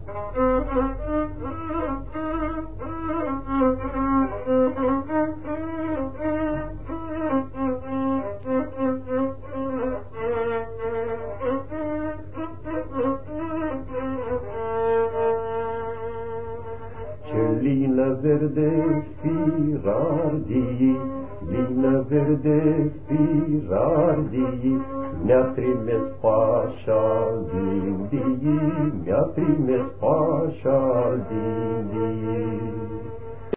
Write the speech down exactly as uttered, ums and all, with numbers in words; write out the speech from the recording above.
Lină verde firardii, lină verde firardii, mi-a trimis pașa din dii, mi-a trimis pașa din dii.